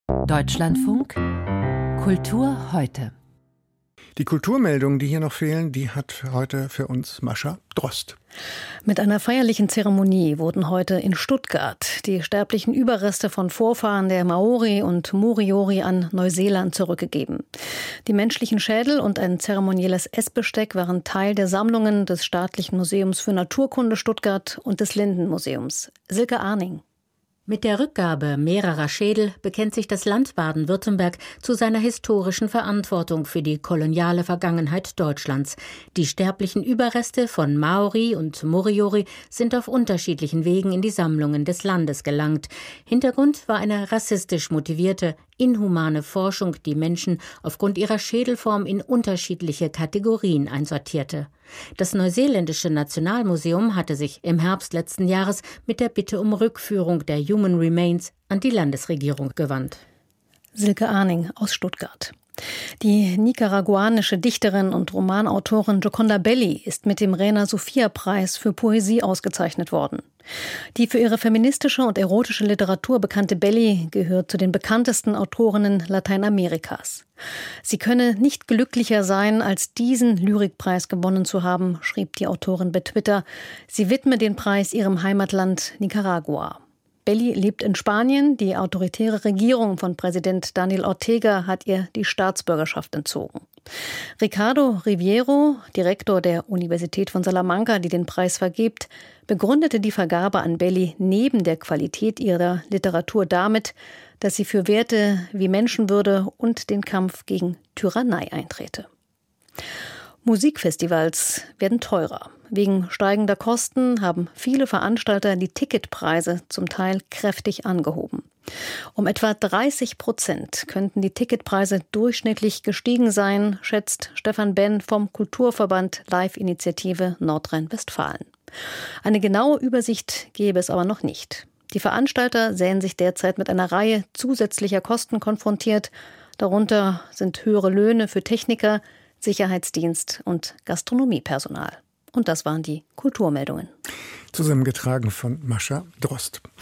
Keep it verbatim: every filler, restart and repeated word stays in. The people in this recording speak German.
Deutschlandfunk Kultur heute. Die Kulturmeldungen, die hier noch fehlen, die hat heute für uns Mascha Drost. Mit einer feierlichen Zeremonie wurden heute in Stuttgart die sterblichen Überreste von Vorfahren der Maori und Moriori an Neuseeland zurückgegeben. Die menschlichen Schädel und ein zeremonielles Essbesteck waren Teil der Sammlungen des Staatlichen Museums für Naturkunde Stuttgart und des Lindenmuseums. Silke Arning. Mit der Rückgabe mehrerer Schädel bekennt sich das Land Baden-Württemberg zu seiner historischen Verantwortung für die koloniale Vergangenheit Deutschlands. Die sterblichen Überreste von Maori und Moriori sind auf unterschiedlichen Wegen in die Sammlungen des Landes gelangt. Hintergrund war eine rassistisch motivierte, inhumane Forschung, die Menschen aufgrund ihrer Schädelform in unterschiedliche Kategorien einsortierte. Das Neuseeländische Nationalmuseum hatte sich im Herbst letzten Jahres mit der Bitte um Rückführung der Human Remains an die Landesregierung gewandt. Silke Arning aus Stuttgart. Die nicaraguanische Dichterin und Romanautorin Gioconda Belli ist mit dem Reina-Sofia-Preis für Poesie ausgezeichnet worden. Die für ihre feministische und erotische Literatur bekannte Belli gehört zu den bekanntesten Autorinnen Lateinamerikas. Sie könne nicht glücklicher sein, als diesen Lyrikpreis gewonnen zu haben, schrieb die Autorin bei Twitter. Sie widme den Preis ihrem Heimatland Nicaragua. Belli lebt in Spanien. Die autoritäre Regierung von Präsident Daniel Ortega hat ihr die Staatsbürgerschaft entzogen. Ricardo Riviero, Direktor der Universität von Salamanca, die den Preis vergibt, begründete die Vergabe an Belli neben der Qualität ihrer Literatur damit, dass sie für Werte wie Menschenwürde und den Kampf gegen Tyrannei eintrete. Musikfestivals werden teurer. Wegen steigender Kosten haben viele Veranstalter die Ticketpreise zum Teil kräftig angehoben. Um etwa dreißig Prozent könnten die Ticketpreise durchschnittlich gestiegen sein, schätzt Stefan Benn vom Kulturverband Live-Initiative Nordrhein-Westfalen. Eine genaue Übersicht gäbe es aber noch nicht. Die Veranstalter sehen sich derzeit mit einer Reihe zusätzlicher Kosten konfrontiert. Darunter sind höhere Löhne für Techniker, Sicherheitsdienst und Gastronomiepersonal. Und das waren die Kulturmeldungen. Zusammengetragen von Mascha Drost.